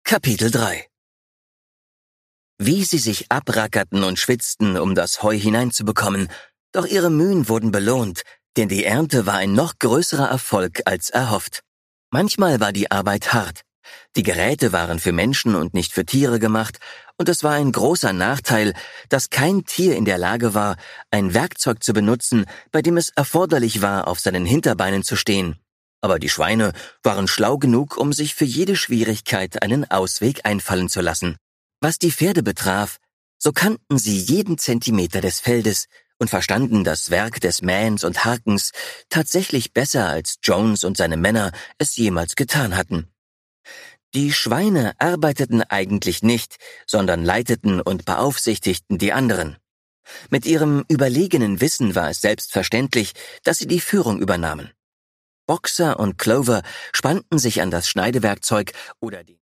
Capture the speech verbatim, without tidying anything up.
Kapitel drei. Wie sie sich abrackerten und schwitzten, um das Heu hineinzubekommen, doch ihre Mühen wurden belohnt, denn die Ernte war ein noch größerer Erfolg als erhofft. Manchmal war die Arbeit hart. Die Geräte waren für Menschen und nicht für Tiere gemacht, und es war ein großer Nachteil, dass kein Tier in der Lage war, ein Werkzeug zu benutzen, bei dem es erforderlich war, auf seinen Hinterbeinen zu stehen. Aber die Schweine waren schlau genug, um sich für jede Schwierigkeit einen Ausweg einfallen zu lassen. Was die Pferde betraf, so kannten sie jeden Zentimeter des Feldes und verstanden das Werk des Mähens und Harkens tatsächlich besser, als Jones und seine Männer es jemals getan hatten. Die Schweine arbeiteten eigentlich nicht, sondern leiteten und beaufsichtigten die anderen. Mit ihrem überlegenen Wissen war es selbstverständlich, dass sie die Führung übernahmen. Boxer und Clover spannten sich an das Schneidewerkzeug oder die